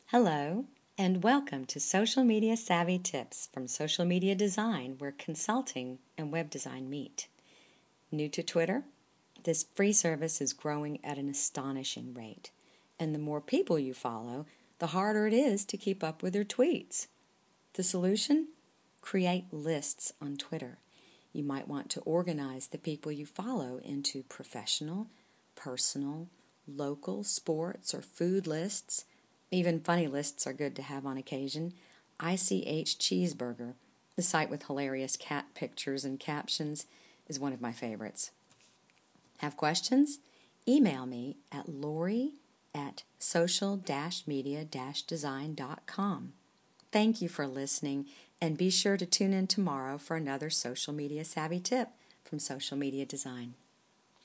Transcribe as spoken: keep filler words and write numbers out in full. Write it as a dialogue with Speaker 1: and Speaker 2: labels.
Speaker 1: Hello, and welcome to Social Media Savvy Tips from Social Media Design, where consulting and web design meet. New to Twitter? This free service is growing at an astonishing rate, and the more people you follow, the harder it is to keep up with your tweets. The solution? Create lists on Twitter. You might want to organize the people you follow into professional, personal, local, sports, or food lists. Even funny lists are good to have on occasion. I C H Cheeseburger, the site with hilarious cat pictures and captions, is one of my favorites. Have questions? Email me at Lori at social media design dot com. Thank you for listening, and be sure to tune in tomorrow for another Social Media Savvy Tip from Social Media Design.